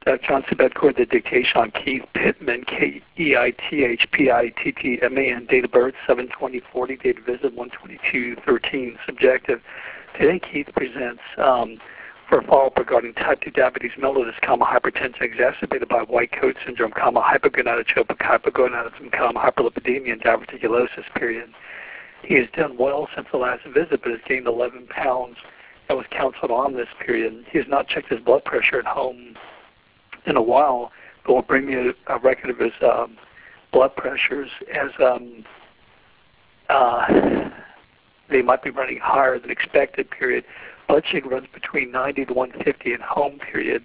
Johnson Bedcore, the dictation on Keith Pittman, Keithpittman, date of birth 7/20/40, date of visit 1/22/13, subjective. Today Keith presents for a follow-up regarding type 2 diabetes mellitus, hypertension exacerbated by white coat syndrome, hypogonadotropic hypogonadism, hyperlipidemia, and diverticulosis, period. He has done well since the last visit, but has gained 11 pounds and was counseled on this period. He has not checked his blood pressure at home in a while, but will bring me a record of his blood pressures as they might be running higher than expected, period. Blood sugar runs between 90 to 150 at home, period.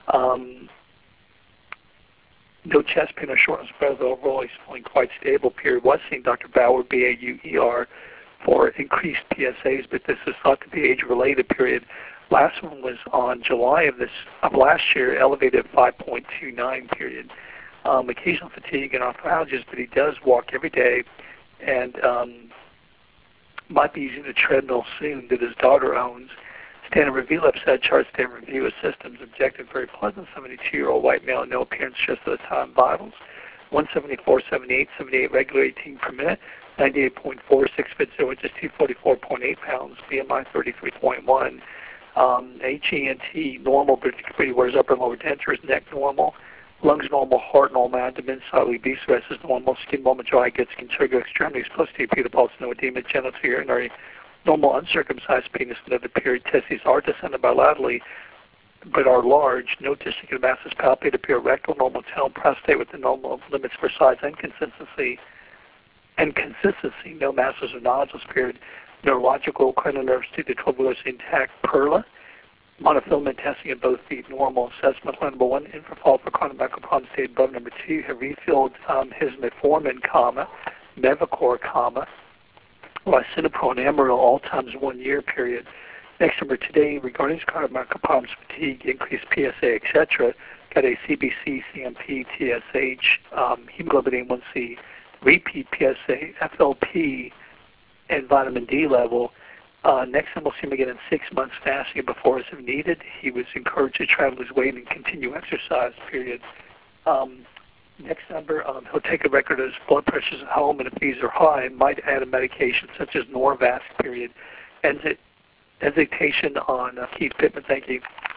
No chest pain or shortness of breath. Overall, he's feeling quite stable, period. Was seeing Dr. Bauer, B-A-U-E-R, for increased PSAs, but this is thought to be age-related, period. Last one was on July of last year, elevated 5.29, period. Occasional fatigue and arthralgias, but he does walk every day and might be using a treadmill soon that his daughter owns. Standard review, left side chart, standard review of systems, objective, very pleasant, 72-year-old white male, no appearance just at the time, vitals, 174, 78, regular 18 per minute, 98.4, 6 foot 0 inches, 244.8 pounds, BMI 33.1. HENT normal, but he wears upper and lower dentures, neck normal, lungs normal, heart normal, abdomen slightly obese, rest is normal, skin normal, dry, good skin, trigger extremities, posterior pupil pulse, no edema, genital urinary, normal uncircumcised penis, no the period, testes are descended bilaterally, but are large, no testicular masses palpate, appear rectal, normal tone, prostate with the normal limits for size and consistency, no masses or nodules, period. Neurological cranial nerves to the 12 wheelers intact, perla. Monofilament testing of both feet, normal assessment. Number 1, infrafall for chronic microprolong state above. Number 2, have refilled his metformin, Mevacor, lisinopril and Amaryl, all times 1 year, period. Next number today, regarding his chronic microprolong fatigue, increased PSA, etc. Got a CBC, CMP, TSH, hemoglobin A1C, repeat PSA, FLP, and vitamin D level. Next time we'll see him again in 6 months fasting before as if needed. He was encouraged to travel his weight and continue exercise, period. Next number, he'll take a record of his blood pressures at home, and if these are high, might add a medication such as Norvasc, period. Hesitation on Keith Pittman. Thank you.